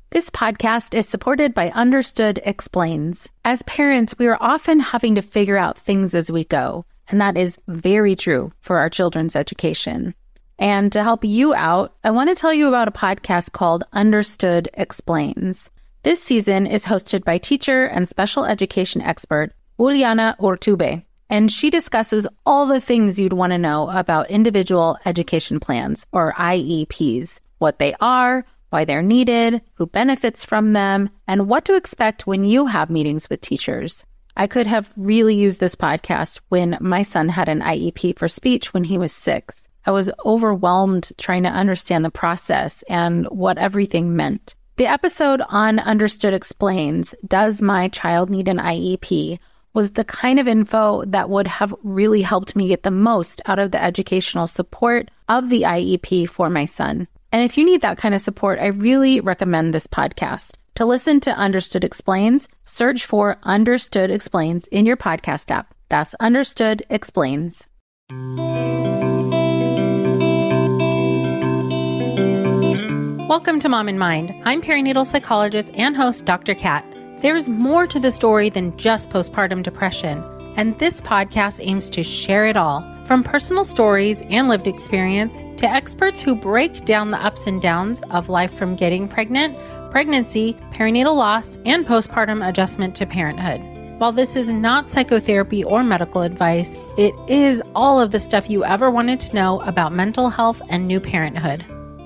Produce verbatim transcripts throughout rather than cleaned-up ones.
This podcast is supported by Understood Explains. As parents, we are often having to figure out things as we go, and that is very true for our children's education. And to help you out, I want to tell you about a podcast called Understood Explains. This season is hosted by teacher and special education expert Juliana Urtubey, and she discusses all the things you'd want to know about individual education plans, or I E Ps, what they are, why they're needed, who benefits from them, and what to expect when you have meetings with teachers. I could have really used this podcast when my son had an I E P for speech when he was six. I was overwhelmed trying to understand the process and what everything meant. The episode on Understood Explains, Does My Child Need an I E P, was the kind of info that would have really helped me get the most out of the educational support of the I E P for my son. And if you need that kind of support, I really recommend this podcast. To listen to Understood Explains, search for Understood Explains in your podcast app. That's Understood Explains. Welcome to Mom in Mind. I'm perinatal psychologist and host Doctor Kat. There's more to the story than just postpartum depression, and this podcast aims to share it all. From personal stories and lived experience to experts who break down the ups and downs of life from getting pregnant, pregnancy, perinatal loss, and postpartum adjustment to parenthood. While this is not psychotherapy or medical advice, it is all of the stuff you ever wanted to know about mental health and new parenthood.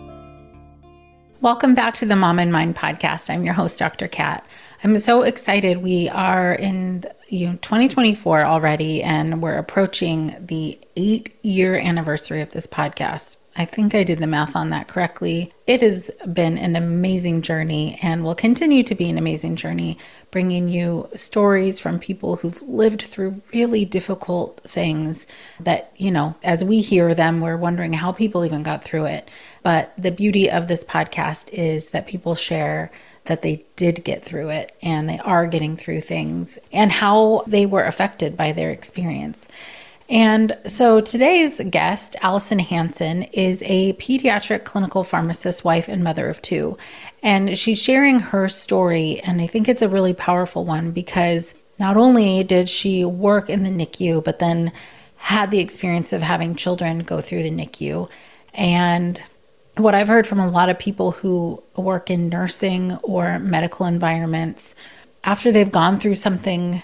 Welcome back to the Mom in Mind podcast. I'm your host, Doctor Kat. I'm so excited. We are in you know, twenty twenty-four already, and we're approaching the eight-year anniversary of this podcast. I think I did the math on that correctly. It has been an amazing journey and will continue to be an amazing journey, bringing you stories from people who've lived through really difficult things that, you know, as we hear them, we're wondering how people even got through it. But the beauty of this podcast is that people share that they did get through it and they are getting through things and how they were affected by their experience. And so today's guest, Allison Hanson, is a pediatric clinical pharmacist, wife, and mother of two. And she's sharing her story, and I think it's a really powerful one because not only did she work in the N I C U, but then had the experience of having children go through the N I C U. And what I've heard from a lot of people who work in nursing or medical environments, after they've gone through something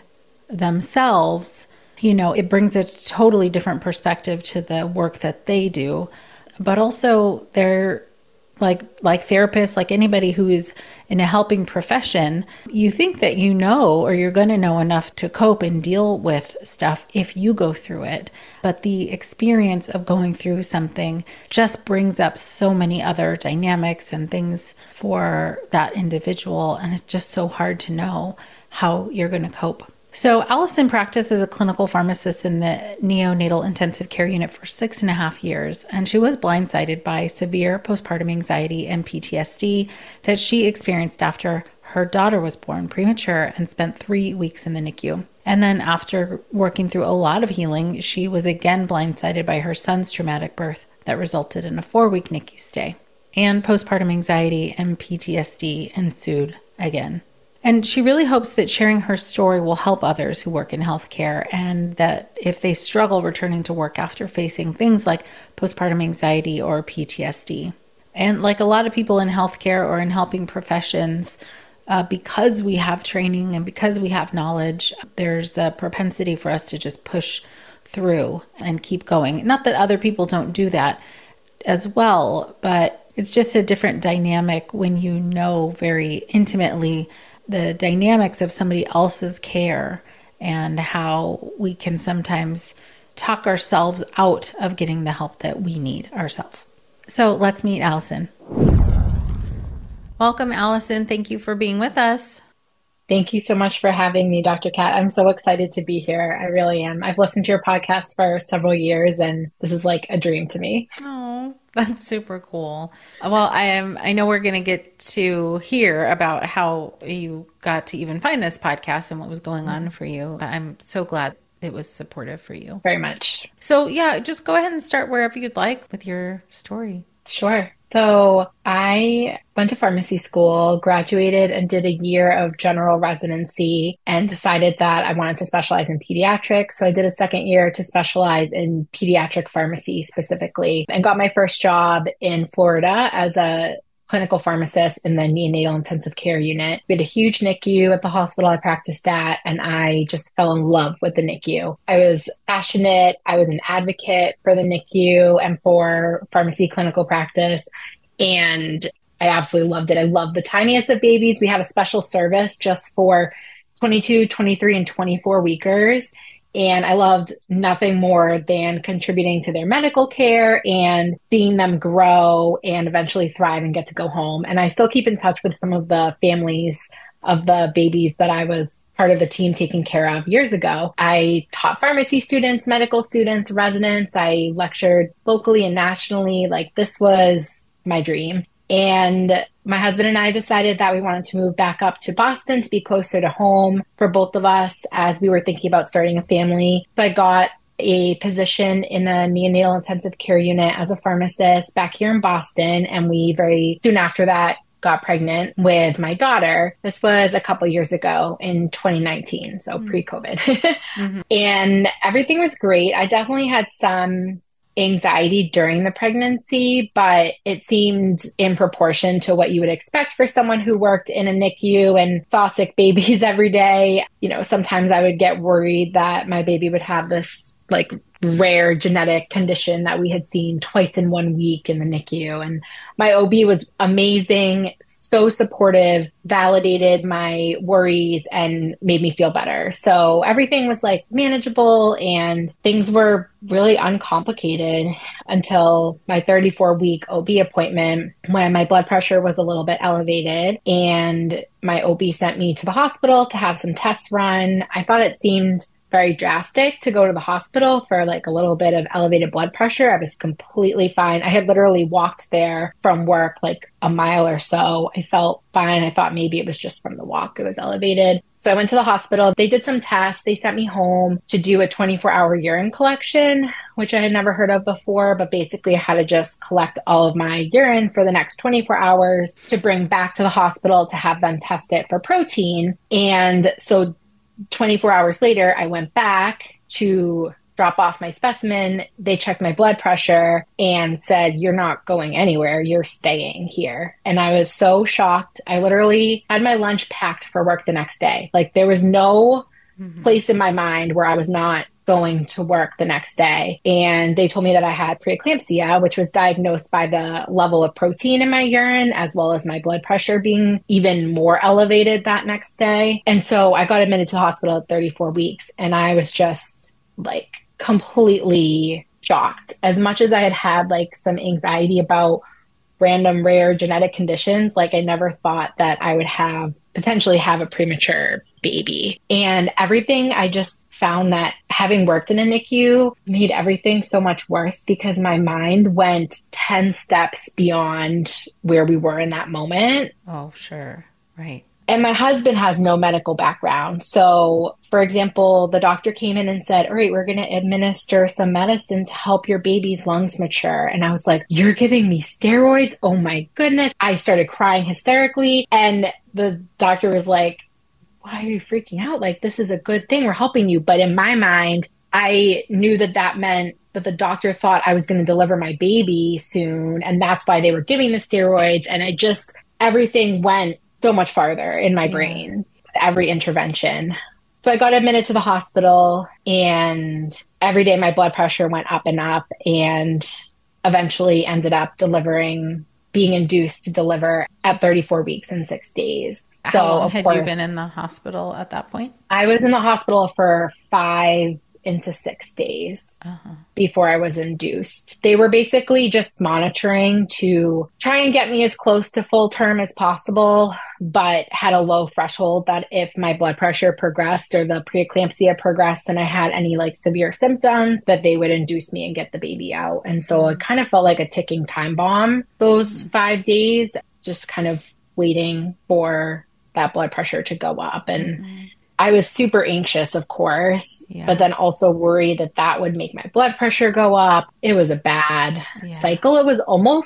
themselves, you know, it brings a totally different perspective to the work that they do. But also they're like, like therapists, like anybody who is in a helping profession, you think that you know, or you're going to know enough to cope and deal with stuff if you go through it. But the experience of going through something just brings up so many other dynamics and things for that individual. And it's just so hard to know how you're going to cope. So Allison practiced as a clinical pharmacist in the neonatal intensive care unit for six and a half years, and she was blindsided by severe postpartum anxiety and P T S D that she experienced after her daughter was born premature and spent three weeks in the N I C U. And then after working through a lot of healing, she was again blindsided by her son's traumatic birth that resulted in a four-week N I C U stay. And postpartum anxiety and P T S D ensued again. And she really hopes that sharing her story will help others who work in healthcare, and that if they struggle returning to work after facing things like postpartum anxiety or P T S D. And like a lot of people in healthcare or in helping professions, uh, because we have training and because we have knowledge, there's a propensity for us to just push through and keep going. Not that other people don't do that as well, but it's just a different dynamic when you know very intimately the dynamics of somebody else's care and how we can sometimes talk ourselves out of getting the help that we need ourselves. So let's meet Allison. Welcome, Allison. Thank you for being with us. Thank you so much for having me, Doctor Kat. I'm so excited to be here. I really am. I've listened to your podcast for several years, and this is like a dream to me. Oh, that's super cool. Well, I am. I know we're going to get to hear about how you got to even find this podcast and what was going on for you. I'm so glad it was supportive for you. Very much. So yeah, just go ahead and start wherever you'd like with your story. Sure. So I went to pharmacy school, graduated, and did a year of general residency and decided that I wanted to specialize in pediatrics. So I did a second year to specialize in pediatric pharmacy specifically and got my first job in Florida as a clinical pharmacist in the neonatal intensive care unit. We had a huge N I C U at the hospital I practiced at, and I just fell in love with the N I C U. I was passionate. I was an advocate for the N I C U and for pharmacy clinical practice. And I absolutely loved it. I loved the tiniest of babies. We had a special service just for twenty-two, twenty-three, and twenty-four weekers. And I loved nothing more than contributing to their medical care and seeing them grow and eventually thrive and get to go home. And I still keep in touch with some of the families of the babies that I was part of the team taking care of years ago. I taught pharmacy students, medical students, residents. I lectured locally and nationally. Like, this was my dream. And my husband and I decided that we wanted to move back up to Boston to be closer to home for both of us as we were thinking about starting a family. So I got a position in a neonatal intensive care unit as a pharmacist back here in Boston. And we very soon after that got pregnant with my daughter. This was a couple years ago in twenty nineteen, so mm-hmm. pre-COVID. mm-hmm. And everything was great. I definitely had some anxiety during the pregnancy, but it seemed in proportion to what you would expect for someone who worked in a N I C U and saw sick babies every day. You know, sometimes I would get worried that my baby would have this like rare genetic condition that we had seen twice in one week in the N I C U. And my O B was amazing, so supportive, validated my worries and made me feel better. So everything was like manageable and things were really uncomplicated until my thirty-four week O B appointment when my blood pressure was a little bit elevated and my O B sent me to the hospital to have some tests run. I thought it seemed very drastic to go to the hospital for like a little bit of elevated blood pressure. I was completely fine. I had literally walked there from work like a mile or so. I felt fine. I thought maybe it was just from the walk. It was elevated. So I went to the hospital. They did some tests. They sent me home to do a twenty-four hour urine collection, which I had never heard of before. But basically I had to just collect all of my urine for the next twenty-four hours to bring back to the hospital to have them test it for protein. And so twenty-four hours later, I went back to drop off my specimen. They checked my blood pressure and said, "You're not going anywhere. You're staying here." And I was so shocked. I literally had my lunch packed for work the next day. Like, there was no mm-hmm. place in my mind where I was not going to work the next day. And they told me that I had preeclampsia, which was diagnosed by the level of protein in my urine, as well as my blood pressure being even more elevated that next day. And so I got admitted to the hospital at thirty-four weeks. And I was just like completely shocked. As much as I had had like some anxiety about random rare genetic conditions, like I never thought that I would have potentially have a premature baby. And everything, I just found that having worked in a N I C U made everything so much worse because my mind went ten steps beyond where we were in that moment. Oh, sure. Right. And my husband has no medical background. So, for example, the doctor came in and said, "All right, we're going to administer some medicine to help your baby's lungs mature." And I was like, "You're giving me steroids? Oh my goodness." I started crying hysterically. And the doctor was like, "Why are you freaking out? Like, this is a good thing. We're helping you." But in my mind, I knew that that meant that the doctor thought I was going to deliver my baby soon. And that's why they were giving the steroids. And I just, everything went so much farther in my yeah. brain, every intervention. So I got admitted to the hospital and every day my blood pressure went up and up and eventually ended up delivering, being induced to deliver at thirty-four weeks and six days. How so, long of had course, you been in the hospital at that point? I was in the hospital for five into six days uh-huh. before I was induced. They were basically just monitoring to try and get me as close to full term as possible, but had a low threshold that if my blood pressure progressed or the preeclampsia progressed and I had any like severe symptoms, that they would induce me and get the baby out. And so mm-hmm. it kind of felt like a ticking time bomb those mm-hmm. five days, just kind of waiting for that blood pressure to go up. And mm-hmm. I was super anxious, of course, yeah. but then also worried that that would make my blood pressure go up. It was a bad yeah. cycle. It was almost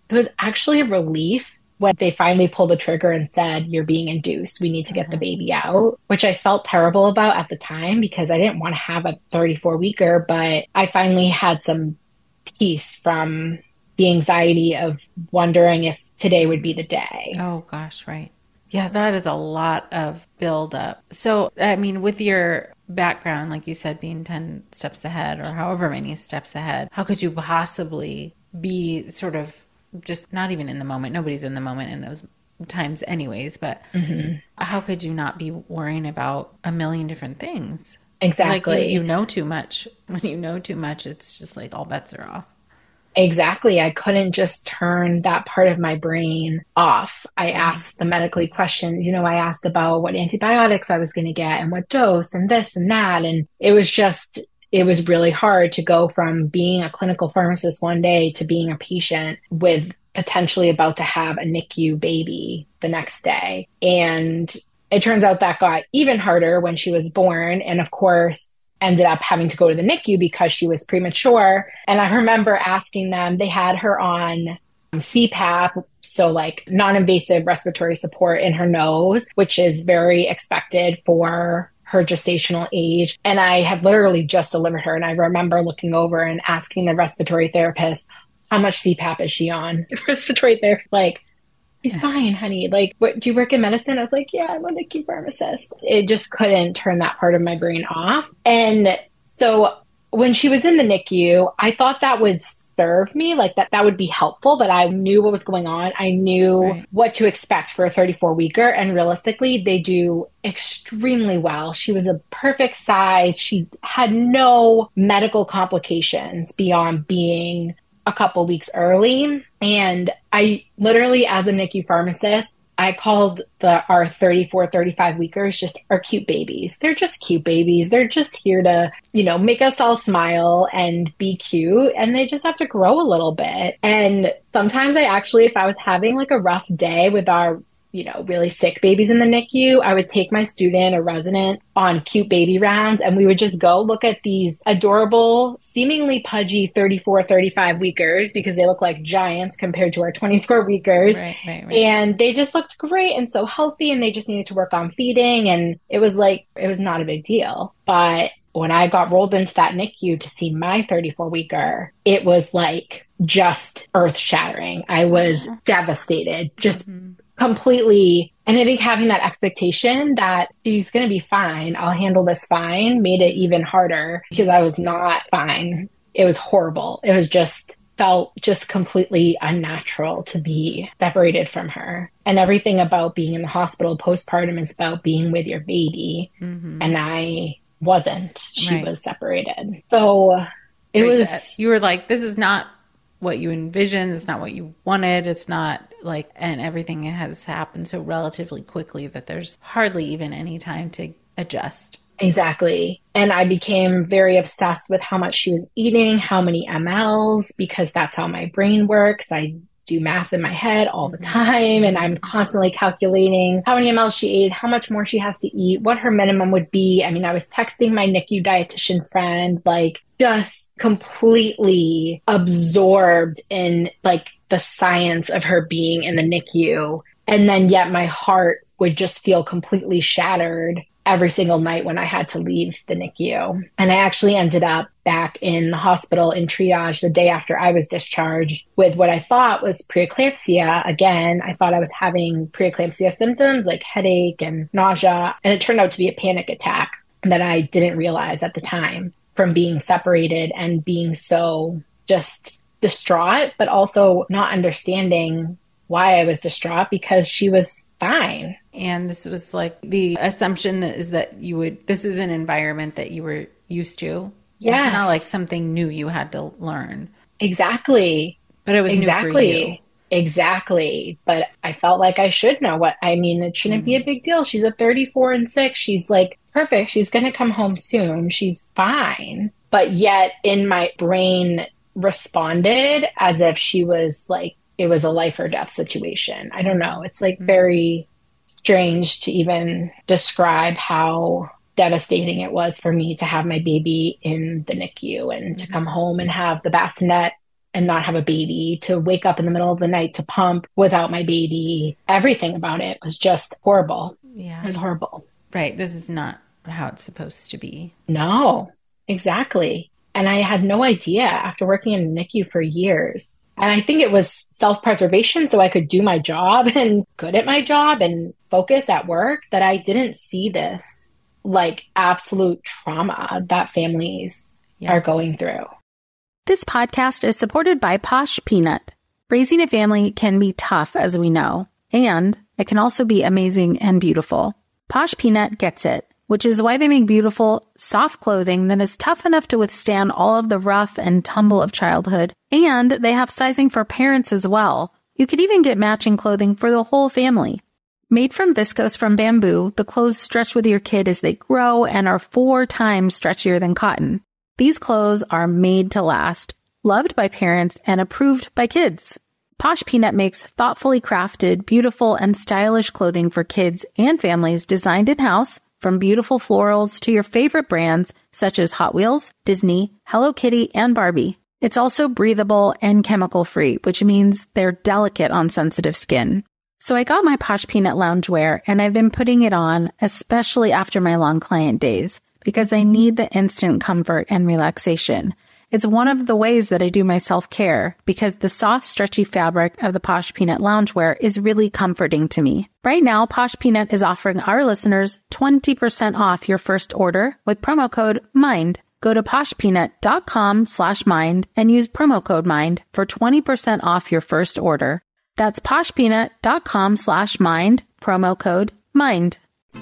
it was actually a relief when they finally pulled the trigger and said, you're being induced. We need to get the baby out, which I felt terrible about at the time because I didn't want to have a thirty-four weeker, but I finally had some peace from the anxiety of wondering if today would be the day. Oh gosh, right. Yeah, that is a lot of buildup. So, I mean, with your background, like you said, being ten steps ahead or however many steps ahead, how could you possibly be sort of just not even in the moment? Nobody's in the moment in those times anyways, but mm-hmm. how could you not be worrying about a million different things? Exactly. Like you, you know too much. When you know too much, it's just like all bets are off. Exactly. I couldn't just turn that part of my brain off. I asked the medically questions. You know, I asked about what antibiotics I was going to get and what dose and this and that. And it was just, it was really hard to go from being a clinical pharmacist one day to being a patient with potentially about to have a N I C U baby the next day. And it turns out that got even harder when she was born. And of course, ended up having to go to the N I C U because she was premature. And I remember asking them, they had her on C PAP, so like non-invasive respiratory support in her nose, which is very expected for her gestational age. And I had literally just delivered her. And I remember looking over and asking the respiratory therapist, how much C PAP is she on? The respiratory therapist, like, she's fine, honey. Like, what, do you work in medicine? I was like, yeah, I'm a N I C U pharmacist. It just couldn't turn that part of my brain off. And so when she was in the N I C U, I thought that would serve me, like that that would be helpful, but I knew what was going on. I knew right. what to expect for a thirty-four weeker. And realistically, they do extremely well. She was a perfect size. She had no medical complications beyond being a couple weeks early. And I literally, as a N I C U pharmacist, I called the our thirty-four, thirty-five weekers just our cute babies. They're just cute babies. They're just here to, you know, make us all smile and be cute. And they just have to grow a little bit. And sometimes I actually, if I was having like a rough day with our, you know, really sick babies in the N I C U, I would take my student or resident on cute baby rounds and we would just go look at these adorable, seemingly pudgy thirty-four, thirty-five weekers because they look like giants compared to our twenty-four weekers. Right, right, right. And they just looked great and so healthy and they just needed to work on feeding. And it was like, it was not a big deal. But when I got rolled into that N I C U to see my thirty-four weeker, it was like just earth shattering. I was mm-hmm. devastated, just mm-hmm. completely. And I think having that expectation that she's going to be fine, I'll handle this fine, made it even harder because I was not fine. It was horrible. It was just felt just completely unnatural to be separated from her. And everything about being in the hospital postpartum is about being with your baby. Mm-hmm. And I wasn't. She right. was separated. So it right. was... You were like, this is not what you envisioned. It's not what you wanted. It's not like, and everything has happened so relatively quickly that there's hardly even any time to adjust. Exactly. And I became very obsessed with how much she was eating, how many mLs, because that's how my brain works. I do math in my head all the time, and I'm constantly calculating how many mLs she ate, how much more she has to eat, what her minimum would be. I mean, I was texting my N I C U dietitian friend, like just completely absorbed in like the science of her being in the N I C U. And then yet my heart would just feel completely shattered every single night when I had to leave the N I C U. And I actually ended up back in the hospital in triage the day after I was discharged with what I thought was preeclampsia. Again, I thought I was having preeclampsia symptoms like headache and nausea. And it turned out to be a panic attack that I didn't realize at the time from being separated and being so just distraught, but also not understanding why I was distraught because she was fine. And this was like the assumption that is that you would, this is an environment that you were used to. Yes. It's not like something new you had to learn. Exactly. But it was exactly. new for you. Exactly. But I felt like I should know what, I mean, it shouldn't mm. be a big deal. She's a thirty-four and six. She's like perfect. She's going to come home soon. She's fine. But yet in my brain responded as if she was like, it was a life or death situation. I don't know. It's like very strange to even describe how devastating it was for me to have my baby in the N I C U and mm-hmm. to come home and have the bassinet and not have a baby, to wake up in the middle of the night to pump without my baby. Everything about it was just horrible. Yeah. It was horrible. Right. This is not how it's supposed to be. No, exactly. And I had no idea after working in the N I C U for years. And I think it was self-preservation so I could do my job and good at my job and focus at work, that I didn't see this like absolute trauma that families yeah. are going through. This podcast is supported by Posh Peanut. Raising a family can be tough, as we know, and it can also be amazing and beautiful. Posh Peanut gets it, which is why they make beautiful, soft clothing that is tough enough to withstand all of the rough and tumble of childhood. And they have sizing for parents as well. You could even get matching clothing for the whole family. Made from viscose from bamboo, the clothes stretch with your kid as they grow and are four times stretchier than cotton. These clothes are made to last, loved by parents, and approved by kids. Posh Peanut makes thoughtfully crafted, beautiful, and stylish clothing for kids and families designed in-house, from beautiful florals to your favorite brands such as Hot Wheels, Disney, Hello Kitty, and Barbie. It's also breathable and chemical-free, which means they're delicate on sensitive skin. So I got my Posh Peanut loungewear, and I've been putting it on, especially after my long client days, because I need the instant comfort and relaxation. It's one of the ways that I do my self-care, because the soft, stretchy fabric of the Posh Peanut loungewear is really comforting to me. Right now, Posh Peanut is offering our listeners twenty percent off your first order with promo code MIND. Go to poshpeanut.com slash mind and use promo code MIND for twenty percent off your first order. That's poshpeanut.com slash mind, promo code MIND.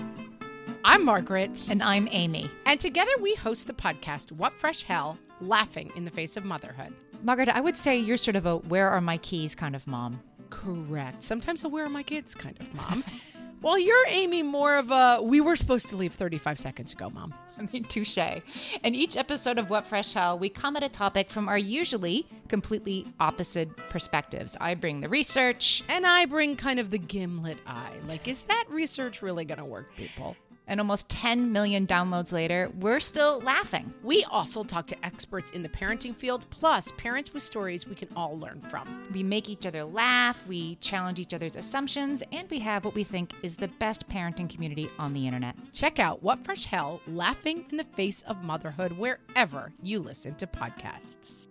I'm Margaret. And I'm Amy. And together we host the podcast, What Fresh Hell? Laughing in the Face of Motherhood. Margaret, I would say you're sort of a where are my keys kind of mom. Correct. Sometimes a where are my kids kind of mom. Well, you're, Amy, more of a we were supposed to leave thirty-five seconds ago, mom. I mean, touche. In each episode of What Fresh Hell, we come at a topic from our usually completely opposite perspectives. I bring the research. And I bring kind of the gimlet eye. Like, is that research really going to work, people? And almost ten million downloads later, we're still laughing. We also talk to experts in the parenting field, plus parents with stories we can all learn from. We make each other laugh, we challenge each other's assumptions, and we have what we think is the best parenting community on the internet. Check out What Fresh Hell? Laughing in the Face of Motherhood wherever you listen to podcasts.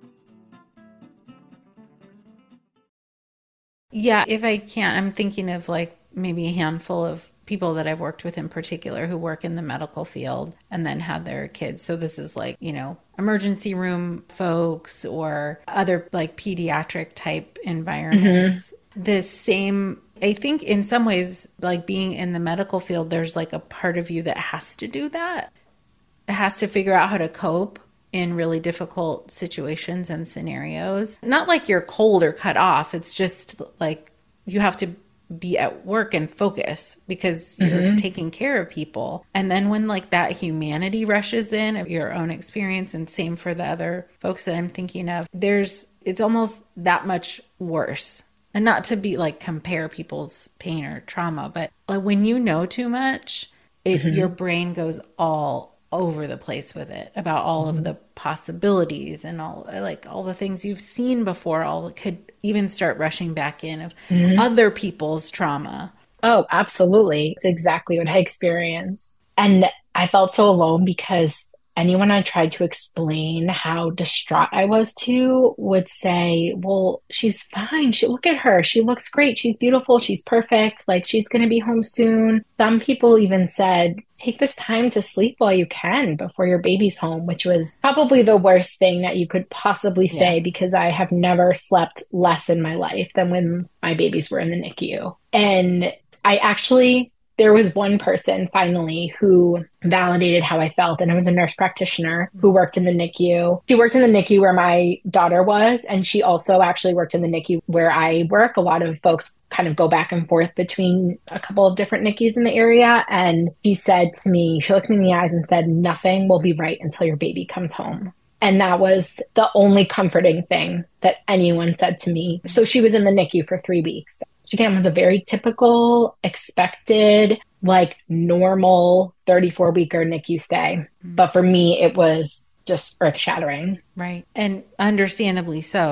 Yeah, if I can't, I'm thinking of like maybe a handful of people that I've worked with in particular who work in the medical field and then had their kids. So this is like, you know, emergency room folks or other like pediatric type environments. Mm-hmm. This same, I think in some ways, like being in the medical field, there's like a part of you that has to do that. It has to figure out how to cope in really difficult situations and scenarios. Not like you're cold or cut off. It's just like you have to be at work and focus because you're mm-hmm. taking care of people. And then when like that humanity rushes in of your own experience, and same for the other folks that I'm thinking of, there's, it's almost that much worse. And not to be like compare people's pain or trauma, but like when you know too much, it mm-hmm. your brain goes all over the place with it about all mm-hmm. of the possibilities and all like all the things you've seen before, all could even start rushing back in of mm-hmm. other people's trauma. Oh, absolutely. It's exactly what I experienced. And I felt so alone because anyone I tried to explain how distraught I was to would say, well, she's fine. She, look at her. She looks great. She's beautiful. She's perfect. Like, she's going to be home soon. Some people even said, take this time to sleep while you can before your baby's home, which was probably the worst thing that you could possibly say, yeah. because I have never slept less in my life than when my babies were in the N I C U. And I actually... there was one person finally who validated how I felt, and it was a nurse practitioner who worked in the N I C U. She worked in the N I C U where my daughter was, and she also actually worked in the N I C U where I work. A lot of folks kind of go back and forth between a couple of different N I C Us in the area. And she said to me, she looked me in the eyes and said, nothing will be right until your baby comes home. And that was the only comforting thing that anyone said to me. So she was in the N I C U for three weeks. Which again was a very typical, expected, like normal thirty-four weeker N I C U stay. Mm-hmm. But for me, it was just earth shattering. Right. And understandably so.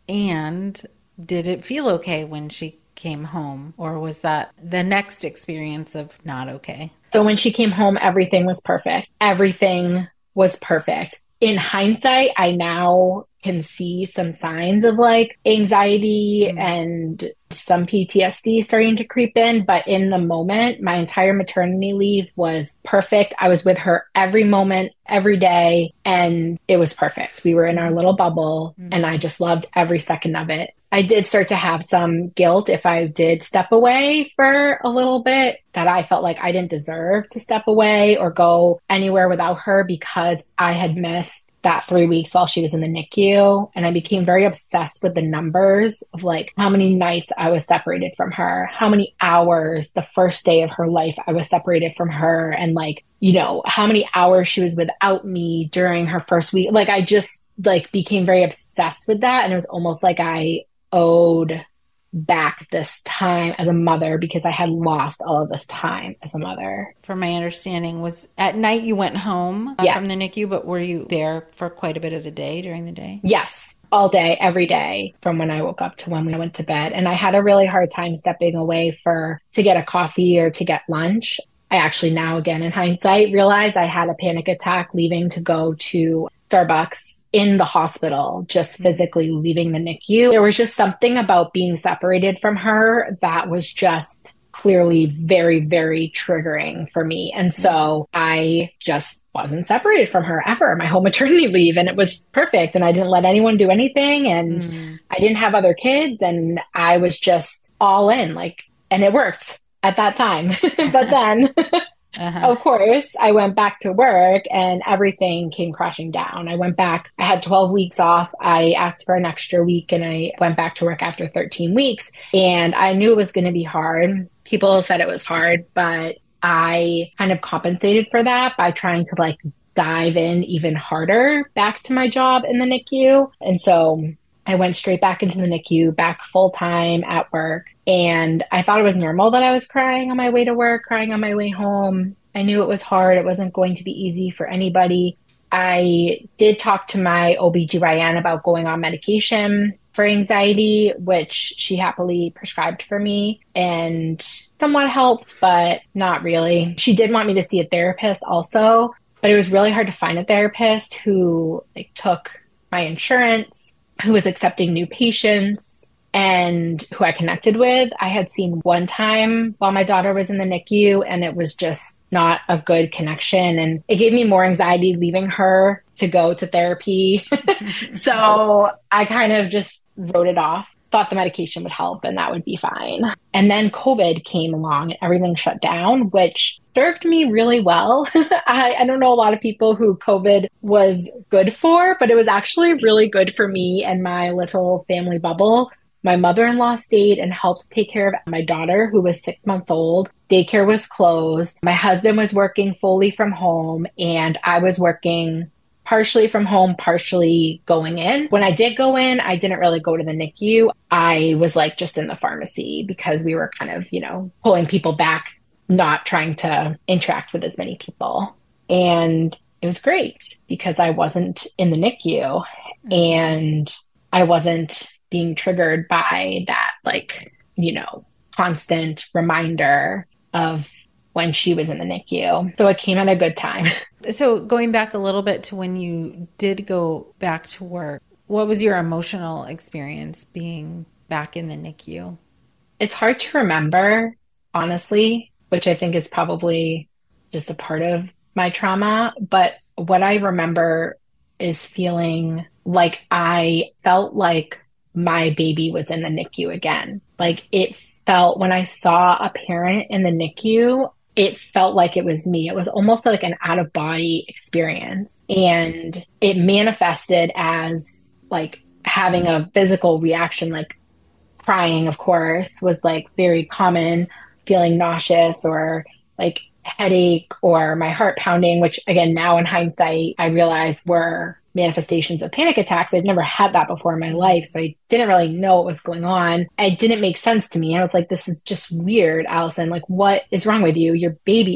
And did it feel okay when she came home, or was that the next experience of not okay? So when she came home, everything was perfect. Everything was perfect. In hindsight, I now can see some signs of like anxiety mm. and some P T S D starting to creep in. But in the moment, my entire maternity leave was perfect. I was with her every moment, every day, and it was perfect. We were in our little bubble mm. and I just loved every second of it. I did start to have some guilt if I did step away for a little bit, that I felt like I didn't deserve to step away or go anywhere without her because I had missed that three weeks while she was in the N I C U. And I became very obsessed with the numbers of like how many nights I was separated from her, how many hours the first day of her life I was separated from her, and like, you know, how many hours she was without me during her first week. Like I just like became very obsessed with that. And it was almost like I owed back this time as a mother because I had lost all of this time as a mother. From my understanding, was at night you went home uh, yeah. from the N I C U, but were you there for quite a bit of the day during the day? Yes, all day, every day, from when I woke up to when we went to bed. And I had a really hard time stepping away for to get a coffee or to get lunch. I actually now, again, in hindsight, realized I had a panic attack leaving to go to Starbucks in the hospital, just physically leaving the N I C U. There was just something about being separated from her that was just clearly very, very triggering for me. And so I just wasn't separated from her ever, my whole maternity leave. And it was perfect. And I didn't let anyone do anything. And mm. I didn't have other kids. And I was just all in, like, and it worked at that time. But then Uh-huh. Of course, I went back to work and everything came crashing down. I went back, I had twelve weeks off. I asked for an extra week and I went back to work after thirteen weeks. And I knew it was going to be hard. People said it was hard, but I kind of compensated for that by trying to like dive in even harder back to my job in the N I C U. And so I went straight back into the N I C U, back full time at work. And I thought it was normal that I was crying on my way to work, crying on my way home. I knew it was hard. It wasn't going to be easy for anybody. I did talk to my O B G Y N about going on medication for anxiety, which she happily prescribed for me and somewhat helped, but not really. She did want me to see a therapist also, but it was really hard to find a therapist who like took my insurance, who was accepting new patients, and who I connected with. I had seen one time while my daughter was in the N I C U, and it was just not a good connection. And it gave me more anxiety leaving her to go to therapy. So I kind of just wrote it off, thought the medication would help and that would be fine. And then COVID came along and everything shut down, which served me really well. I, I don't know a lot of people who COVID was good for, but it was actually really good for me and my little family bubble. My mother-in-law stayed and helped take care of my daughter, who was six months old. Daycare was closed. My husband was working fully from home, and I was working partially from home, partially going in. When I did go in, I didn't really go to the N I C U. I was like just in the pharmacy because we were kind of, you know, pulling people back, not trying to interact with as many people. And it was great because I wasn't in the N I C U and I wasn't being triggered by that, like, you know, constant reminder of when she was in the N I C U. So it came at a good time. So going back a little bit to when you did go back to work, what was your emotional experience being back in the N I C U? It's hard to remember, honestly, which I think is probably just a part of my trauma. But what I remember is feeling like I felt like my baby was in the N I C U again. Like it felt, when I saw a parent in the N I C U, it felt like it was me. It was almost like an out of body experience. And it manifested as like having a physical reaction, like crying, of course, was like very common, feeling nauseous or like headache or my heart pounding, which again, now in hindsight, I realize were manifestations of panic attacks. I'd never had that before in my life. So I didn't really know what was going on. It didn't make sense to me. I was like, this is just weird, Allison. Like, what is wrong with you? Your baby is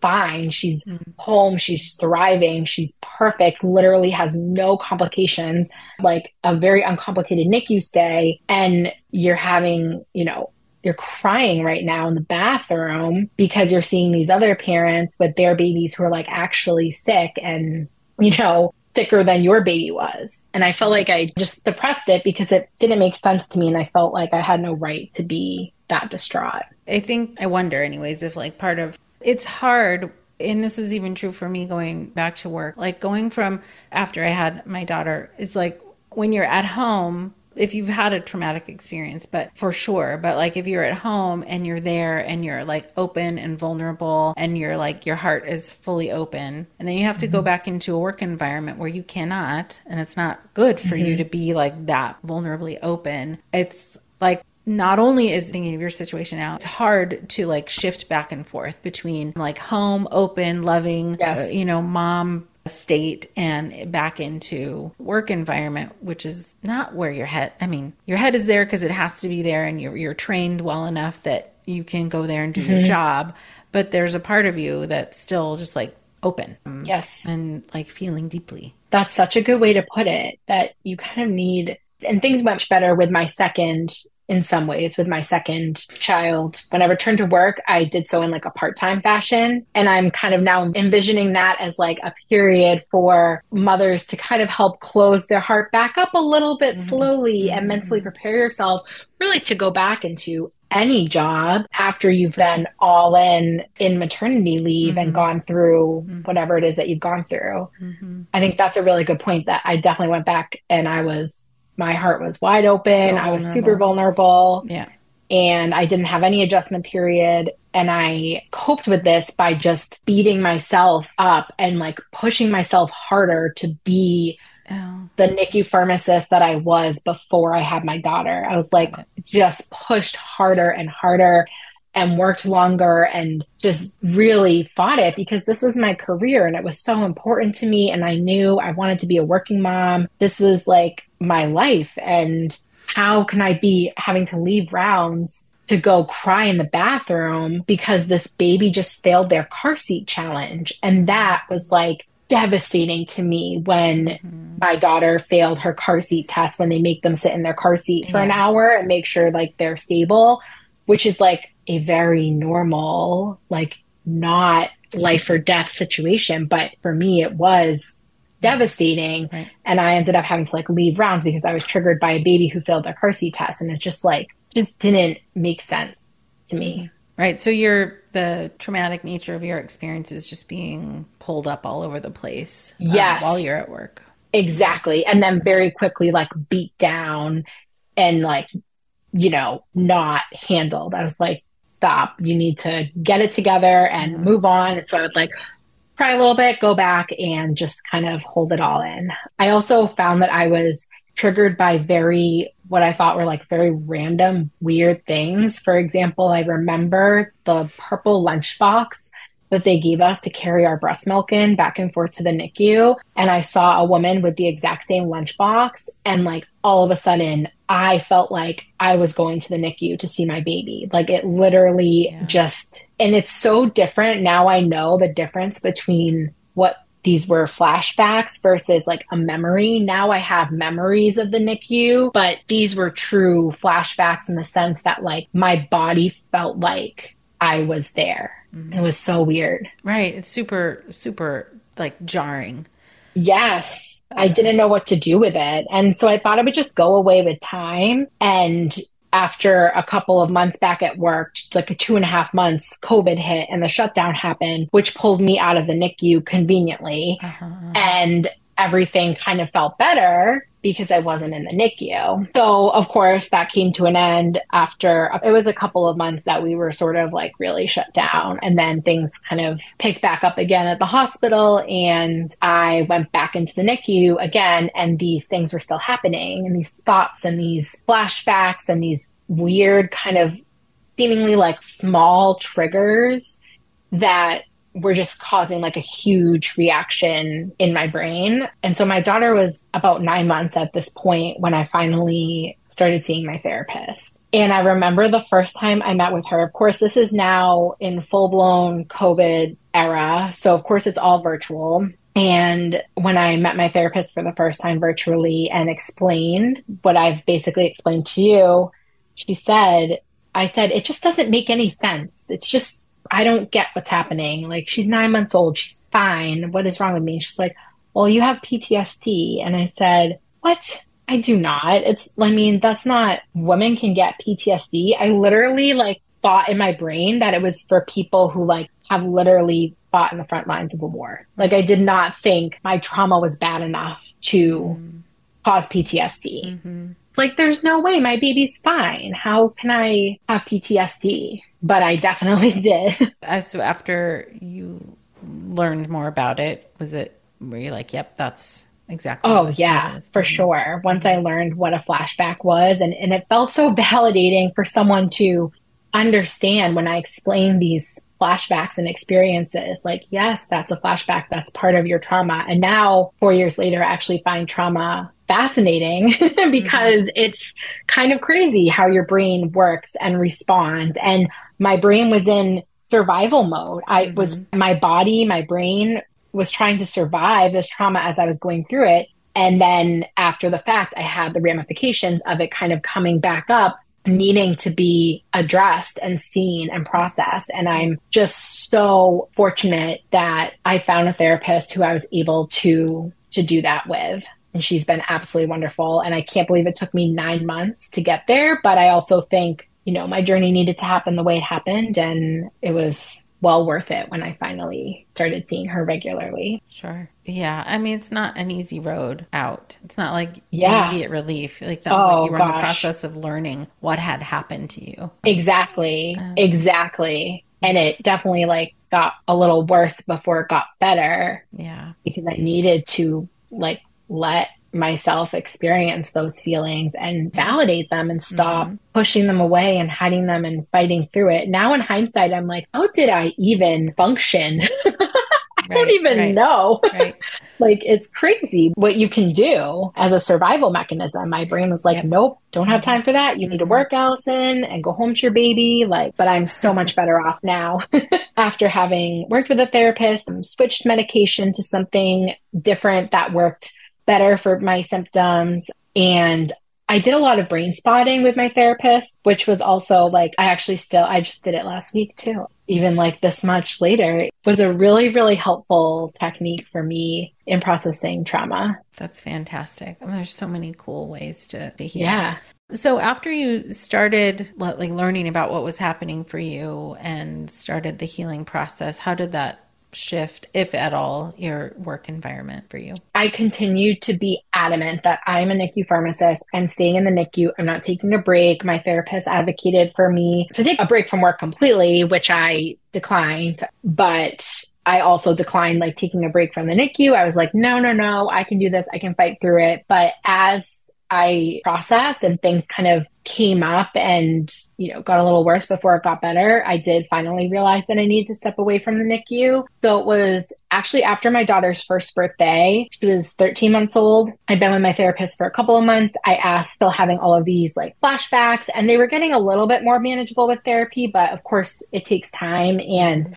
fine. She's Mm-hmm. home. She's thriving. She's perfect, literally has no complications, like a very uncomplicated N I C U stay. And you're having, you know, you're crying right now in the bathroom because you're seeing these other parents with their babies who are like actually sick and, you know, thicker than your baby was. And I felt like I just suppressed it because it didn't make sense to me. And I felt like I had no right to be that distraught. I think, I wonder anyways, if like part of, it's hard, and this was even true for me going back to work, like going from after I had my daughter, it's like when you're at home, if you've had a traumatic experience, but for sure, but like if you're at home and you're there and you're like open and vulnerable and you're like, your heart is fully open, and then you have to mm-hmm. go back into a work environment where you cannot, and it's not good for mm-hmm. you to be like that vulnerably open. It's like, not only is thinking of your situation now, it's hard to like shift back and forth between like home, open, loving, yes. uh, you know, mom state and back into work environment, which is not where your head, I mean, your head is there because it has to be there and you're, you're trained well enough that you can go there and do mm-hmm. your job. But there's a part of you that's still just like open. Um, yes. And like feeling deeply. That's such a good way to put it, that you kind of need, and things much better with my second in some ways with my second child. When I returned to work, I did so in like a part-time fashion. And I'm kind of now envisioning that as like a period for mothers to kind of help close their heart back up a little bit mm-hmm. slowly mm-hmm. and mentally prepare yourself really to go back into any job after you've for been sure. all in in maternity leave mm-hmm. and gone through mm-hmm. whatever it is that you've gone through. Mm-hmm. I think that's a really good point, that I definitely went back and I was my heart was wide open. So I was super vulnerable. Yeah. And I didn't have any adjustment period. And I coped with this by just beating myself up and like pushing myself harder to be oh. the N I C U pharmacist that I was before I had my daughter. I was like, just pushed harder and harder and worked longer and just really fought it because this was my career and it was so important to me. And I knew I wanted to be a working mom. This was like my life. And how can I be having to leave rounds to go cry in the bathroom because this baby just failed their car seat challenge? And that was like devastating to me when mm-hmm. my daughter failed her car seat test, when they make them sit in their car seat for yeah. an hour and make sure like they're stable, which is like a very normal, like not life or death situation. But for me, it was devastating. Right. And I ended up having to like leave rounds because I was triggered by a baby who failed their car seat test. And it just like, just didn't make sense to me. Right. So you're, the traumatic nature of your experience is just being pulled up all over the place um, yes. while you're at work. Exactly. And then very quickly like beat down and like, you know, not handled. I was like, stop, you need to get it together and mm-hmm. move on. And so I would like cry a little bit, go back and just kind of hold it all in. I also found that I was triggered by very, what I thought were like very random, weird things. For example, I remember the purple lunchbox that they gave us to carry our breast milk in back and forth to the N I C U. And I saw a woman with the exact same lunchbox. And like all of a sudden, I felt like I was going to the N I C U to see my baby. Like it literally yeah. just, and it's so different. Now I know the difference between what these were flashbacks versus like a memory. Now I have memories of the N I C U, but these were true flashbacks in the sense that like my body felt like I was there. Mm-hmm. It was so weird. Right. It's super, super like jarring. Yes. I didn't know what to do with it. And so I thought it would just go away with time. And after a couple of months back at work, like a two and a half months, COVID hit and the shutdown happened, which pulled me out of the N I C U conveniently. Uh-huh. And everything kind of felt better because I wasn't in the N I C U. So of course that came to an end after, it was a couple of months that we were sort of like really shut down. And then things kind of picked back up again at the hospital. And I went back into the N I C U again. And these things were still happening, and these thoughts and these flashbacks and these weird kind of seemingly like small triggers that were just causing like a huge reaction in my brain. And so my daughter was about nine months at this point when I finally started seeing my therapist. And I remember the first time I met with her, of course, this is now in full-blown COVID era. So of course it's all virtual. And when I met my therapist for the first time virtually and explained what I've basically explained to you, she said, I said, it just doesn't make any sense. It's just, I don't get what's happening. Like, she's nine months old. She's fine. What is wrong with me? She's like, well, you have P T S D. And I said, what? I do not. It's, I mean, that's not, women can get P T S D. I literally like thought in my brain that it was for people who like have literally fought in the front lines of a war. Like, I did not think my trauma was bad enough to mm. cause P T S D. Mm-hmm. Like, there's no way, my baby's fine. How can I have P T S D? But I definitely did. So after you learned more about it, was it, were you like, yep, that's exactly. Oh yeah, for sure. Once I learned what a flashback was, and, and it felt so validating for someone to understand when I explained these flashbacks and experiences, like, yes, that's a flashback. That's part of your trauma. And now four years later, I actually find trauma fascinating because mm-hmm. it's kind of crazy how your brain works and responds. And my brain was in survival mode. I mm-hmm. was, my body, my brain was trying to survive this trauma as I was going through it. And then after the fact, I had the ramifications of it kind of coming back up, needing to be addressed and seen and processed. And I'm just so fortunate that I found a therapist who I was able to, to do that with. And she's been absolutely wonderful. And I can't believe it took me nine months to get there. But I also think, you know, my journey needed to happen the way it happened. And it was well worth it when I finally started seeing her regularly. Sure. Yeah. I mean, it's not an easy road out. It's not like yeah. immediate relief. Like, sounds oh, like you were gosh. in the process of learning what had happened to you. Exactly. Um, exactly. And it definitely like got a little worse before it got better. Yeah. Because I needed to like let myself experience those feelings and validate them and stop mm-hmm. pushing them away and hiding them and fighting through it. Now in hindsight, I'm like, how did I even function? I right, don't even right, know. Right. Like, it's crazy what you can do as a survival mechanism. My brain was like, yep. nope, don't have time for that. You need to work, Allison, and go home to your baby. Like, but I'm so much better off now after having worked with a therapist, switched medication to something different that worked better for my symptoms. And I did a lot of brain spotting with my therapist, which was also like, I actually still, I just did it last week too. Even like this much later, it was a really, really helpful technique for me in processing trauma. That's fantastic. I mean, there's so many cool ways to, to heal. Yeah. So after you started like learning about what was happening for you and started the healing process, how did that shift, if at all, your work environment for you? I continued to be adamant that I'm a N I C U pharmacist. I'm staying in the N I C U. I'm not taking a break. My therapist advocated for me to take a break from work completely, which I declined. But I also declined like taking a break from the N I C U. I was like, no, no, no, I can do this. I can fight through it. But as I processed and things kind of came up and, you know, got a little worse before it got better, I did finally realize that I needed to step away from the N I C U. So it was actually after my daughter's first birthday. She was thirteen months old. I'd been with my therapist for a couple of months. I asked, still having all of these like flashbacks, and they were getting a little bit more manageable with therapy, but of course it takes time. And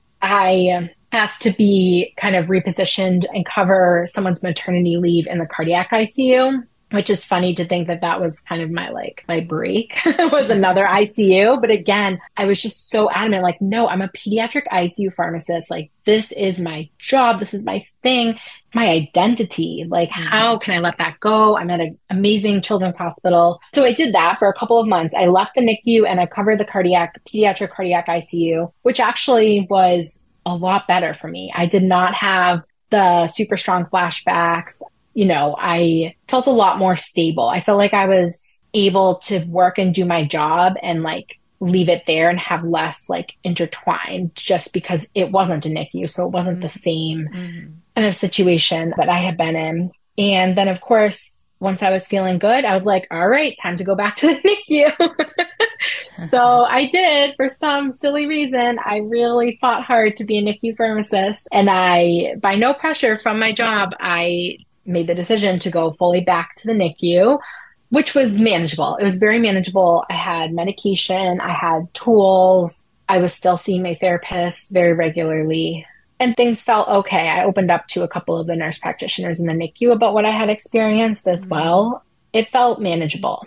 I asked to be kind of repositioned and cover someone's maternity leave in the cardiac I C U. Which is funny to think that that was kind of my, like, my break with another I C U. But again, I was just so adamant, like, no, I'm a pediatric I C U pharmacist. Like, this is my job. This is my thing, my identity. Like, how can I let that go? I'm at an amazing children's hospital. So I did that for a couple of months. I left the N I C U and I covered the cardiac, pediatric cardiac I C U, which actually was a lot better for me. I did not have the super strong flashbacks. You know, I felt a lot more stable. I felt like I was able to work and do my job and like leave it there and have less like intertwined just because it wasn't a N I C U. So it wasn't mm-hmm. the same mm-hmm. kind of situation that I had been in. And then of course, once I was feeling good, I was like, all right, time to go back to the N I C U. So I did, for some silly reason. I really fought hard to be a N I C U pharmacist. And I, by no pressure from my job, I made the decision to go fully back to the N I C U, which was manageable. It was very manageable. I had medication, I had tools. I was still seeing my therapist very regularly. And things felt okay. I opened up to a couple of the nurse practitioners in the N I C U about what I had experienced as well. It felt manageable.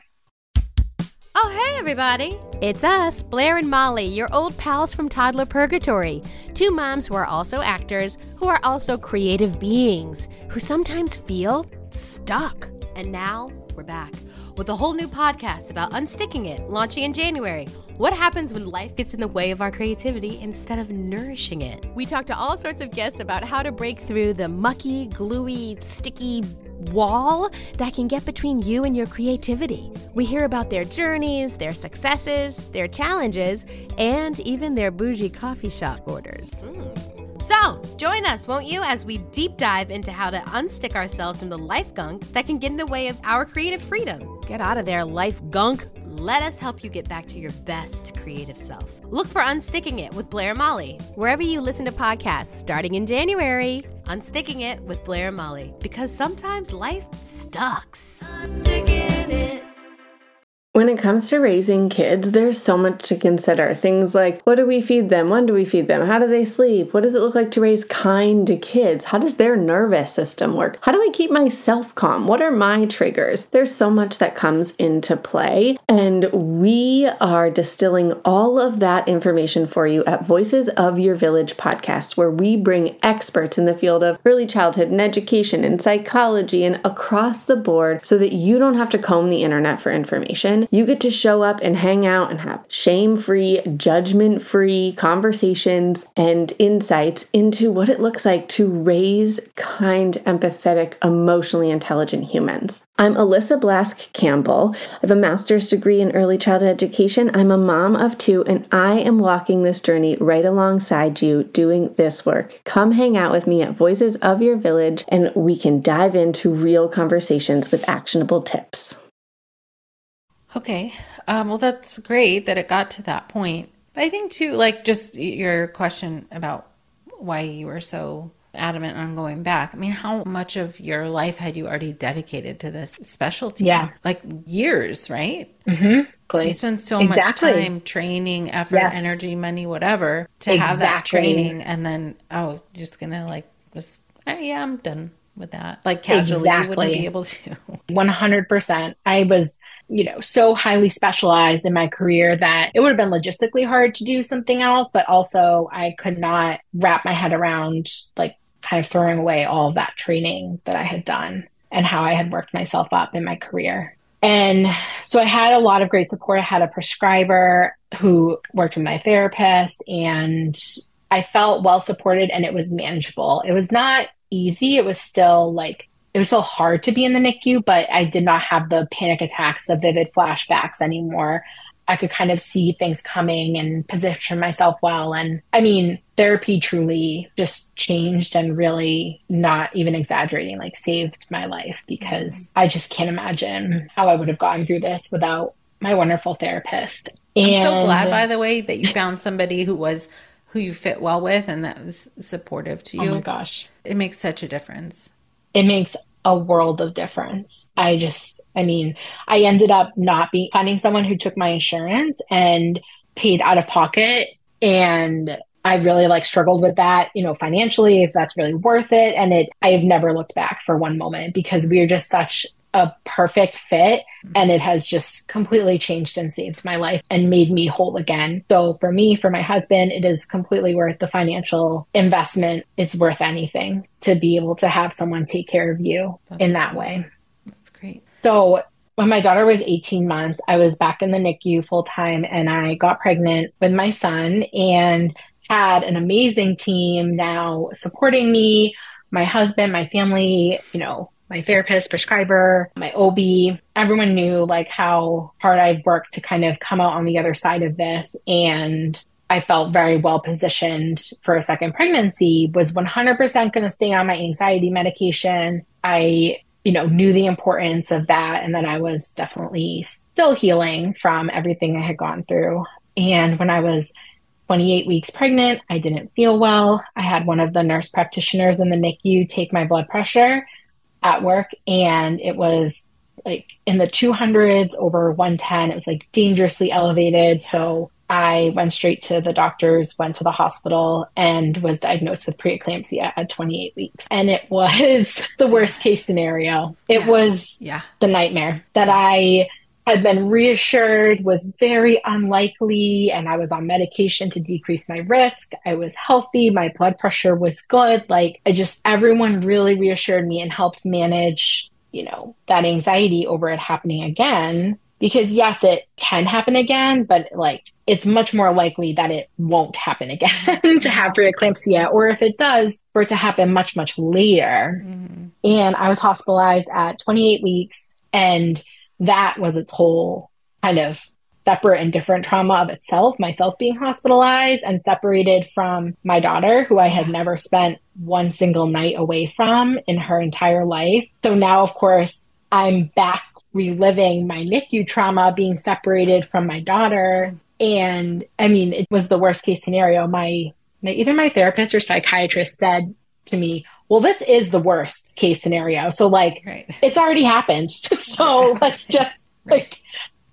Oh, hey, everybody. It's us, Blair and Molly, your old pals from Toddler Purgatory. Two moms who are also actors, who are also creative beings, who sometimes feel stuck. And now we're back with a whole new podcast about unsticking it, launching in January. What happens when life gets in the way of our creativity instead of nourishing it? We talk to all sorts of guests about how to break through the mucky, gluey, sticky wall that can get between you and your creativity. We hear about their journeys, their successes, their challenges, and even their bougie coffee shop orders. Mm. So, join us, won't you, as we deep dive into how to unstick ourselves from the life gunk that can get in the way of our creative freedom. Get out of there, life gunk. Let us help you get back to your best creative self. Look for Unsticking It with Blair and Molly, wherever you listen to podcasts, starting in January. Unsticking It with Blair and Molly, because sometimes life sucks. Unsticking it. When it comes to raising kids, there's so much to consider. Things like, what do we feed them? When do we feed them? How do they sleep? What does it look like to raise kind kids? How does their nervous system work? How do I keep myself calm? What are my triggers? There's so much that comes into play, and we are distilling all of that information for you at Voices of Your Village podcast, where we bring experts in the field of early childhood and education and psychology and across the board so that you don't have to comb the internet for information. You get to show up and hang out and have shame-free, judgment-free conversations and insights into what it looks like to raise kind, empathetic, emotionally intelligent humans. I'm Alyssa Blask Campbell. I have a master's degree in early childhood education. I'm a mom of two, and I am walking this journey right alongside you doing this work. Come hang out with me at Voices of Your Village, and we can dive into real conversations with actionable tips. Okay. Um, well, that's great that it got to that point. But I think too, like just your question about why you were so adamant on going back. I mean, how much of your life had you already dedicated to this specialty? Yeah. Like years, right? Mm-hmm. You spend so exactly. much time, training, effort, yes. energy, money, whatever, to exactly. have that training. And then, oh, just going to like, just, oh, yeah, I'm done with that. Like casually, exactly. you wouldn't be able to. one hundred percent. I was, you know, so highly specialized in my career that it would have been logistically hard to do something else, but also I could not wrap my head around like kind of throwing away all of that training that I had done and how I had worked myself up in my career. And so I had a lot of great support. I had a prescriber who worked with my therapist, and I felt well supported, and it was manageable. It was not easy. It was still like, it was still hard to be in the N I C U, but I did not have the panic attacks, the vivid flashbacks anymore. I could kind of see things coming and position myself well. And I mean, therapy truly just changed and really, not even exaggerating, like saved my life, because I just can't imagine how I would have gotten through this without my wonderful therapist. I'm and, so glad, by the way, that you found somebody who was who you fit well with and that was supportive to you. Oh my gosh. It makes such a difference. It makes a world of difference. I just, I mean, I ended up not being finding someone who took my insurance and paid out of pocket. And I really like struggled with that, you know, financially, if that's really worth it. And it, I have never looked back for one moment, because we are just such a perfect fit, and it has just completely changed and saved my life and made me whole again. So for me, for my husband, it is completely worth the financial investment. It's worth anything to be able to have someone take care of you That's in that way. That's great. So when my daughter was eighteen months, I was back in the N I C U full time, and I got pregnant with my son and had an amazing team now supporting me, my husband, my family, you know, my therapist, prescriber, my O B. Everyone knew like how hard I've worked to kind of come out on the other side of this. And I felt very well positioned for a second pregnancy, was one hundred percent going to stay on my anxiety medication. I, you know, knew the importance of that, and that I was definitely still healing from everything I had gone through. And when I was twenty-eight weeks pregnant, I didn't feel well. I had one of the nurse practitioners in the N I C U take my blood pressure at work, and it was like in the two hundreds over one ten. It was like dangerously elevated. So I went straight to the doctors, went to the hospital, and was diagnosed with preeclampsia at twenty-eight weeks. And it was the worst case scenario. It yeah. was yeah. the nightmare that I had been reassured was very unlikely, and I was on medication to decrease my risk. I was healthy. My blood pressure was good. Like, I just, everyone really reassured me and helped manage, you know, that anxiety over it happening again. Because yes, it can happen again, but like, it's much more likely that it won't happen again to have preeclampsia, or if it does, for it to happen much, much later. Mm-hmm. And I was hospitalized at twenty-eight weeks, and that was its whole kind of separate and different trauma of itself, myself being hospitalized and separated from my daughter, who I had never spent one single night away from in her entire life. So now, of course, I'm back reliving my N I C U trauma, being separated from my daughter. And I mean, it was the worst case scenario. My, my either my therapist or psychiatrist said to me, well, this is the worst case scenario. So like, right. It's already happened. So let's just right. like,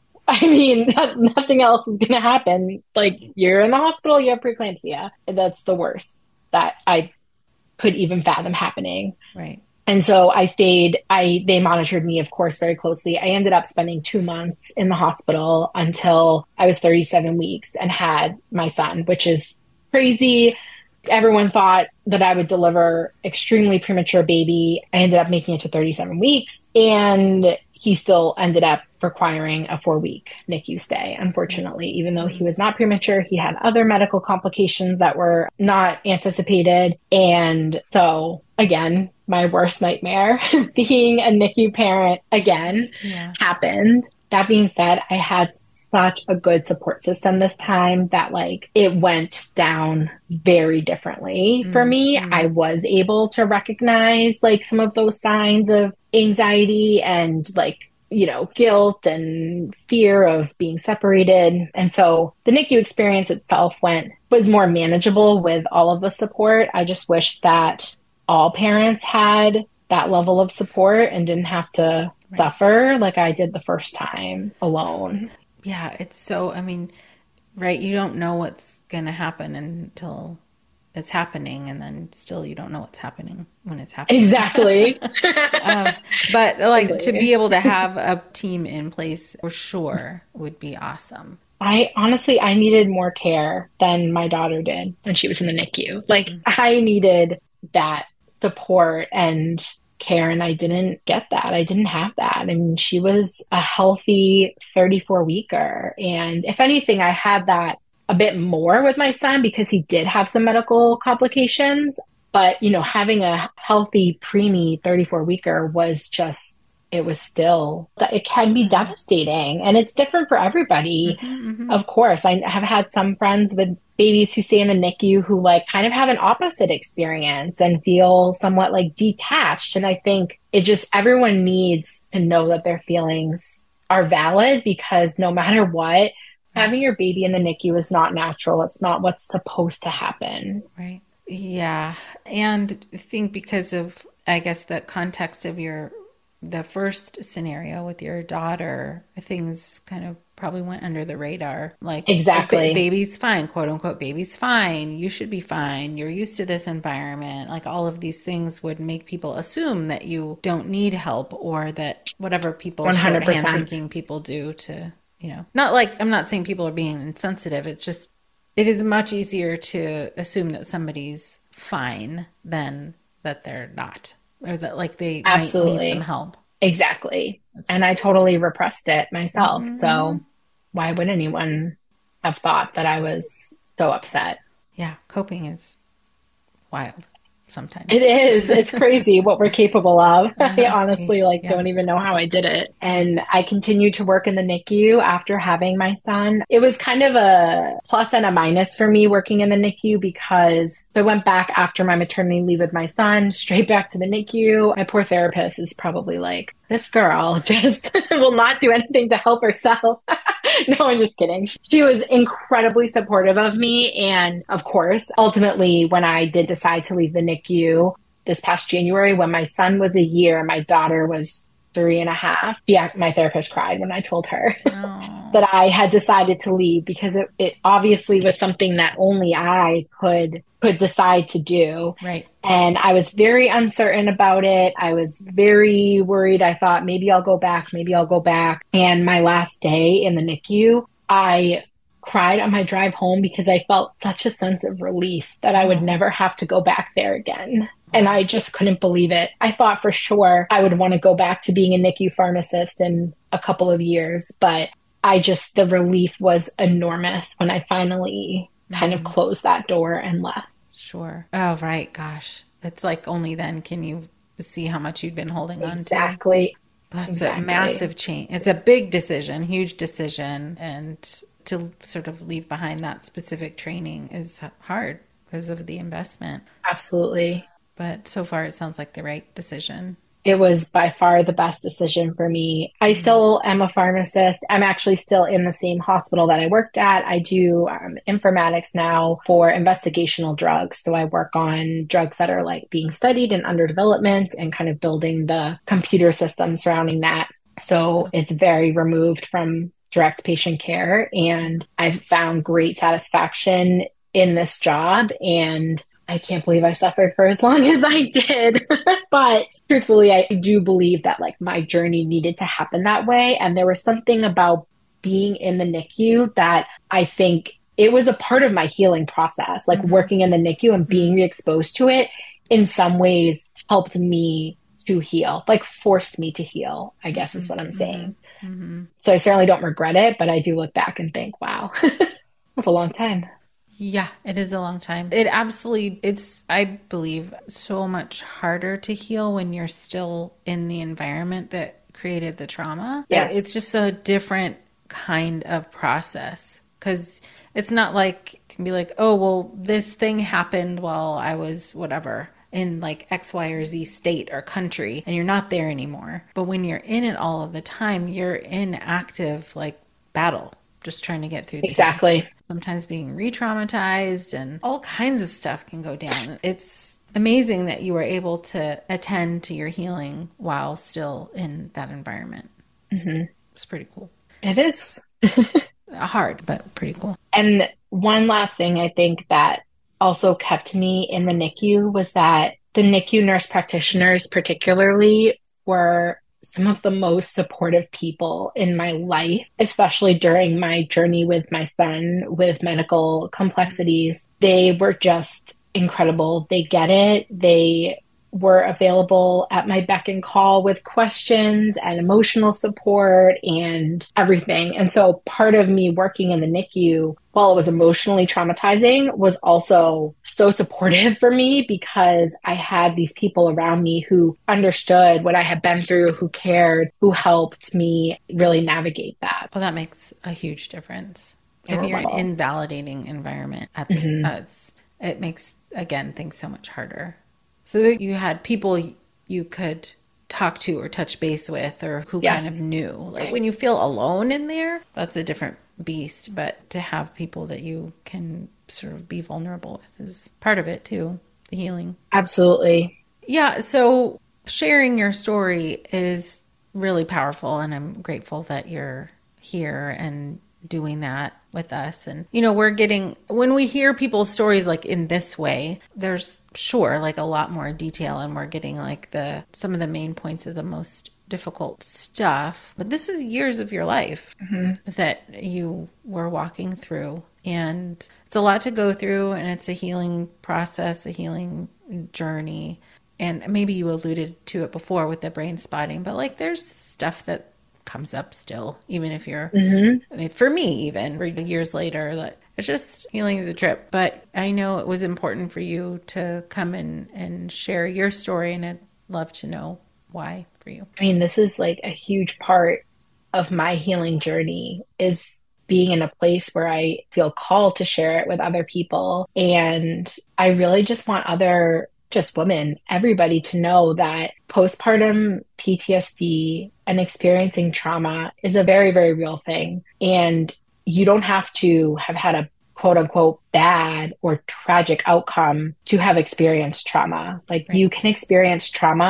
I mean, nothing else is going to happen. Like, you're in the hospital, you have preeclampsia. That's the worst that I could even fathom happening. Right. And so I stayed, I, they monitored me, of course, very closely. I ended up spending two months in the hospital until I was thirty-seven weeks and had my son, which is crazy. Everyone thought that I would deliver extremely premature baby. I ended up making it to thirty-seven weeks, and he still ended up requiring a four week N I C U stay. Unfortunately, even though he was not premature, he had other medical complications that were not anticipated. And so again, my worst nightmare being a N I C U parent again yeah. happened. That being said, I had such a good support system this time that like it went down very differently mm-hmm. for me. I was able to recognize like some of those signs of anxiety and like, you know, guilt and fear of being separated. And so the N I C U experience itself went, was more manageable with all of the support. I just wish that all parents had that level of support and didn't have to right. suffer like I did the first time alone. Yeah, it's so, I mean, right, you don't know what's going to happen until it's happening, and then still you don't know what's happening when it's happening. Exactly. um, but like totally. To be able to have a team in place for sure would be awesome. I honestly, I needed more care than my daughter did when she was in the N I C U. Like mm-hmm. I needed that support and care, and I didn't get that. I didn't have that. I mean, she was a healthy thirty-four weeker. And if anything, I had that a bit more with my son because he did have some medical complications. But, you know, having a healthy preemie thirty-four weeker was just, it was still, it can be devastating, and it's different for everybody. Mm-hmm, mm-hmm. Of course, I have had some friends with babies who stay in the N I C U who like kind of have an opposite experience and feel somewhat like detached. And I think it just, everyone needs to know that their feelings are valid, because no matter what, having your baby in the N I C U is not natural. It's not what's supposed to happen. Right. Yeah. And I think because of, I guess, the context of your, the first scenario with your daughter, things kind of probably went under the radar. Like, exactly. ba- baby's fine, quote unquote, baby's fine. You should be fine. You're used to this environment. Like, all of these things would make people assume that you don't need help, or that whatever people one hundred percent shorthand thinking people do to, you know, not like, I'm not saying people are being insensitive. It's just, it is much easier to assume that somebody's fine than that they're not, or that like they Absolutely. might need some help. Exactly. That's and I totally repressed it myself. Mm-hmm. So why would anyone have thought that I was so upset? Yeah. Coping is wild sometimes. It is. It's crazy what we're capable of. Uh-huh. I honestly like yeah. don't even know how I did it. And I continued to work in the N I C U after having my son. It was kind of a plus and a minus for me working in the N I C U, because I went back after my maternity leave with my son, straight back to the N I C U. My poor therapist is probably like, this girl just will not do anything to help herself. No, I'm just kidding. She was incredibly supportive of me. And of course, ultimately, when I did decide to leave the N I C U this past January, when my son was a year, my daughter was three and a half, yeah, my therapist cried when I told her Oh. that I had decided to leave because it, it obviously was something that only I could could decide to do. Right. And I was very uncertain about it. I was very worried. I thought maybe I'll go back, maybe I'll go back. And my last day in the N I C U, I cried on my drive home because I felt such a sense of relief that I would never have to go back there again. And I just couldn't believe it. I thought for sure I would want to go back to being a N I C U pharmacist in a couple of years, but I just, the relief was enormous when I finally kind of closed that door and left. Sure. Oh, right. Gosh. It's like only then can you see how much you'd been holding on to. Exactly. That's Exactly. a massive change. It's a big decision, huge decision. And to sort of leave behind that specific training is hard because of the investment. Absolutely. But so far, it sounds like the right decision. It was by far the best decision for me. I still am a pharmacist. I'm actually still in the same hospital that I worked at. I do um, informatics now for investigational drugs. So I work on drugs that are like being studied and under development and kind of building the computer system surrounding that. So it's very removed from direct patient care. And I've found great satisfaction in this job. And I can't believe I suffered for as long as I did. But truthfully, I do believe that like my journey needed to happen that way. And there was something about being in the N I C U that I think it was a part of my healing process. Like mm-hmm. working in the N I C U and being re-exposed to it in some ways helped me to heal, like forced me to heal, I guess mm-hmm. is what I'm saying. Mm-hmm. So I certainly don't regret it, but I do look back and think, wow, it was a long time. Yeah, it is a long time. It absolutely, it's, I believe, so much harder to heal when you're still in the environment that created the trauma. Yes. It's just a different kind of process because it's not like, it can be like, oh, well, this thing happened while I was whatever in like X, Y, or Z state or country and you're not there anymore. But when you're in it all of the time, you're in active like battle, just trying to get through the Exactly. day. Sometimes being re-traumatized and all kinds of stuff can go down. It's amazing that you were able to attend to your healing while still in that environment. Mm-hmm. It's pretty cool. It is. Hard, but pretty cool. And one last thing I think that also kept me in the N I C U was that the N I C U nurse practitioners particularly were some of the most supportive people in my life, especially during my journey with my son with medical complexities. They were just incredible. They get it. They were available at my beck and call with questions and emotional support and everything. And so part of me working in the N I C U, while it was emotionally traumatizing, was also so supportive for me because I had these people around me who understood what I had been through, who cared, who helped me really navigate that. Well, that makes a huge difference. You're if you're welcome. in an invalidating environment at this, Mm-hmm. uh, it's, it makes, again, things so much harder. So that you had people you could talk to or touch base with or who Yes. kind of knew. Like when you feel alone in there, that's a different beast. But to have people that you can sort of be vulnerable with is part of it too, the healing. Absolutely. Yeah. So sharing your story is really powerful. And I'm grateful that you're here and doing that with us. And, you know, we're getting, when we hear people's stories like in this way, there's sure like a lot more detail and we're getting like the, some of the main points of the most difficult stuff. But this was years of your life mm-hmm. that you were walking through. And it's a lot to go through and it's a healing process, a healing journey. And maybe you alluded to it before with the brain spotting, but like there's stuff that comes up still, even if you're, mm-hmm. I mean, for me, even for years later, that it's just healing is a trip. But I know it was important for you to come in and share your story, and I'd love to know why for you. I mean, this is like a huge part of my healing journey is being in a place where I feel called to share it with other people. And I really just want other just women, everybody to know that postpartum P T S D and experiencing trauma is a very, very real thing. And you don't have to have had a quote unquote bad or tragic outcome to have experienced trauma. Like right. You can experience trauma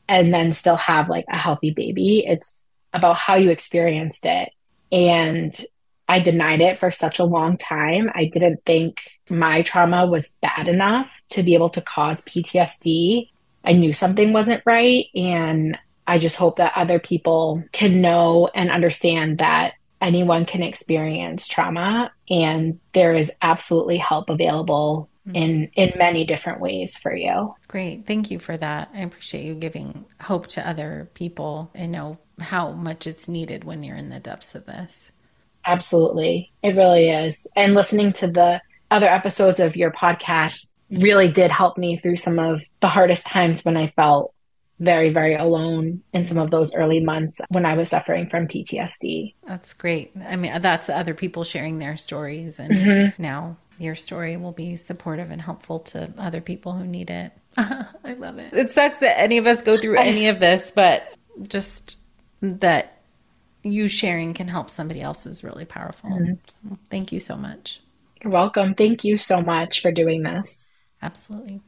and then still have like a healthy baby. It's about how you experienced it. And I denied it for such a long time. I didn't think my trauma was bad enough to be able to cause P T S D. I knew something wasn't right. And I just hope that other people can know and understand that anyone can experience trauma, and there is absolutely help available in in many different ways for you. Great. Thank you for that. I appreciate you giving hope to other people and know how much it's needed when you're in the depths of this. Absolutely. It really is. And listening to the other episodes of your podcast really did help me through some of the hardest times when I felt very, very alone in some of those early months when I was suffering from P T S D. That's great. I mean, that's other people sharing their stories. And Mm-hmm. now your story will be supportive and helpful to other people who need it. I love it. It sucks that any of us go through any of this, but just that you sharing can help somebody else is really powerful. Mm-hmm. So thank you so much. You're welcome. Thank you so much for doing this. Absolutely.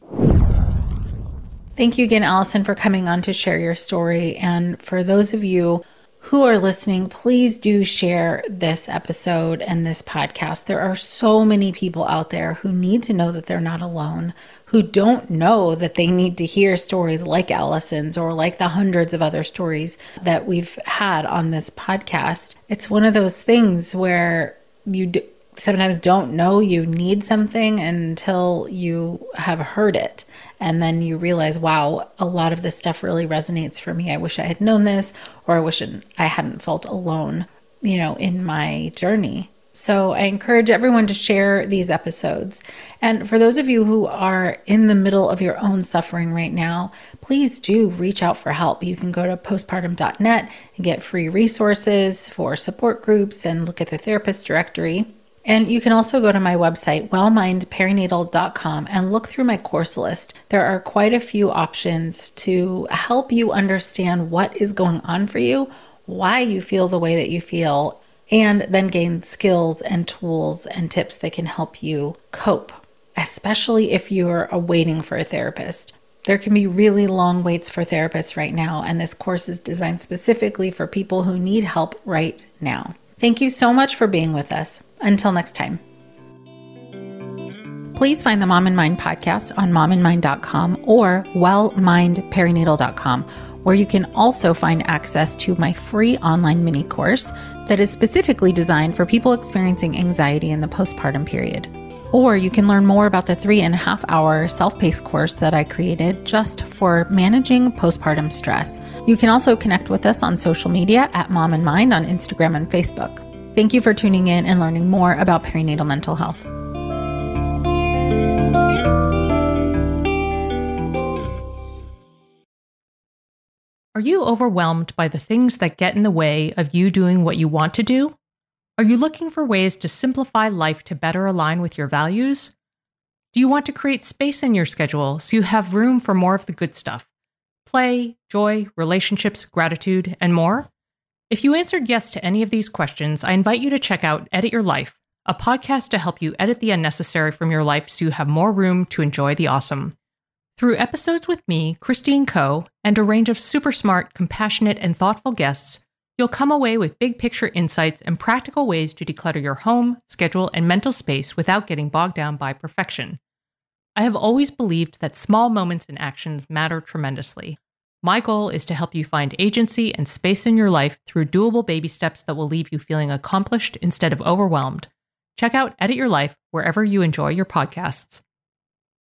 Thank you again, Allison, for coming on to share your story. And for those of you who are listening, please do share this episode and this podcast. There are so many people out there who need to know that they're not alone, who don't know that they need to hear stories like Allison's or like the hundreds of other stories that we've had on this podcast. It's one of those things where you do, sometimes don't know you need something until you have heard it. And then you realize, wow, a lot of this stuff really resonates for me. I wish I had known this, or I wish I hadn't felt alone, you know, in my journey. So I encourage everyone to share these episodes. And for those of you who are in the middle of your own suffering right now, please do reach out for help. You can go to postpartum dot net and get free resources for support groups and look at the therapist directory. And you can also go to my website, well mind perinatal dot com, and look through my course list. There are quite a few options to help you understand what is going on for you, why you feel the way that you feel, and then gain skills and tools and tips that can help you cope, especially if you're waiting for a therapist. There can be really long waits for therapists right now, and this course is designed specifically for people who need help right now. Thank you so much for being with us. Until next time. Please find the Mom and Mind podcast on mom and mind dot com or well mind perinatal dot com, where you can also find access to my free online mini course that is specifically designed for people experiencing anxiety in the postpartum period. Or you can learn more about the three and a half hour self-paced course that I created just for managing postpartum stress. You can also connect with us on social media at Mom and Mind on Instagram and Facebook. Thank you for tuning in and learning more about perinatal mental health. Are you overwhelmed by the things that get in the way of you doing what you want to do? Are you looking for ways to simplify life to better align with your values? Do you want to create space in your schedule so you have room for more of the good stuff? Play, joy, relationships, gratitude, and more? If you answered yes to any of these questions, I invite you to check out Edit Your Life, a podcast to help you edit the unnecessary from your life so you have more room to enjoy the awesome. Through episodes with me, Christine Coe, and a range of super smart, compassionate, and thoughtful guests, you'll come away with big picture insights and practical ways to declutter your home, schedule, and mental space without getting bogged down by perfection. I have always believed that small moments and actions matter tremendously. My goal is to help you find agency and space in your life through doable baby steps that will leave you feeling accomplished instead of overwhelmed. Check out Edit Your Life wherever you enjoy your podcasts.